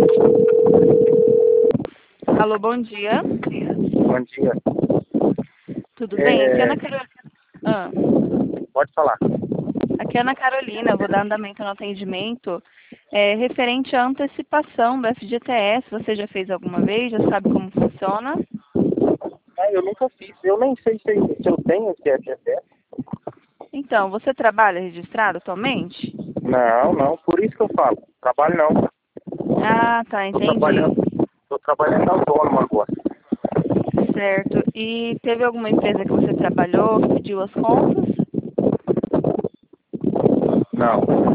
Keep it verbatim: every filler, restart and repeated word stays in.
Alô, bom dia. Bom dia. Tudo É, bem? Aqui é Ana Carolina. Ah, Pode falar. aqui é Ana Carolina, eu vou dar andamento no atendimento. É, referente à antecipação do F G T S, você já fez alguma vez? Já sabe como funciona? Ah, eu nunca fiz. Eu nem sei se, se eu tenho esse F G T S. Então, você trabalha registrado atualmente? Não, não. Por isso que eu falo. Trabalho não. Ah, tá, Estou entendi. trabalhando, tô trabalhando autônomo agora. Certo. E teve alguma empresa que você trabalhou, que pediu as contas? Não.